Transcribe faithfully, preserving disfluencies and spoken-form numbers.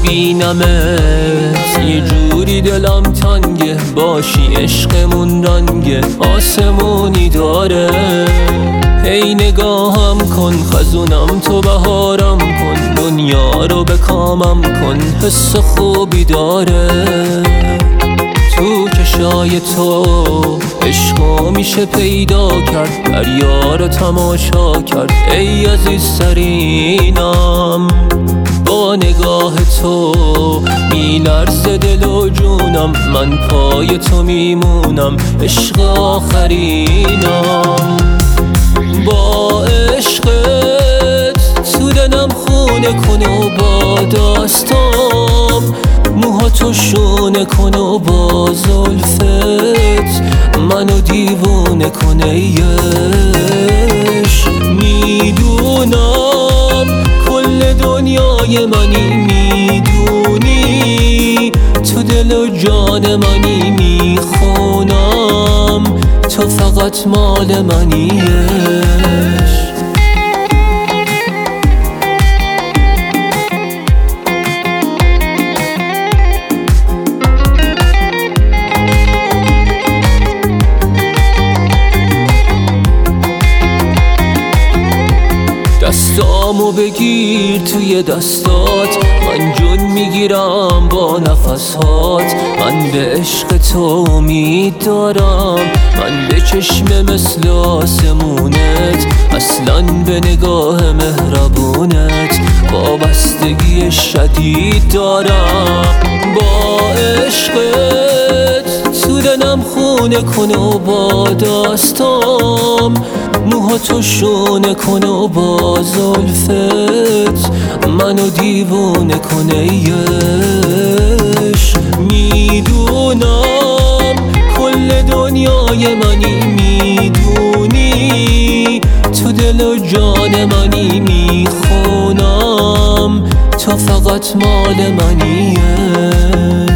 ببینمت یه جوری دلم تنگه، باشی عشقمون رنگه آسمونی داره. هی نگاهم کن خزونم تو بهارم کن، دنیا رو به کامم کن حس خوبی داره. تو چشای تو عشقو میشه پیدا کرد، دریا رو تماشا کرد ای عزیز سرینم. با نگاه تو میلرزه دل و جونم، من پای تو میمونم عشق آخرینم. با عشقت تو دلم خونه کن و با داستام موهاتو شونه کن و با زلفت منو دیوونه کن ای عشق. میدونم کل دنیای منی، میدونی تو دل و جان منی، میخونم تو فقط مال منی عشق. دستامو بگیر توی دستات، من جون میگیرم با نفسات. من به عشق تو امید دارم، من به چشم مثل آسمونت، اصلاً به نگاه مهربونت وابستگی شدید دارم. با عشقت تو دلم خونه کن و با داستام موهاتو شونه کن و با زلفت منو دیوونه کن ای عشق. میدونم کل دنیای منی، میدونی تو دل و جان منی، میخونم تو فقط مال منی عشق.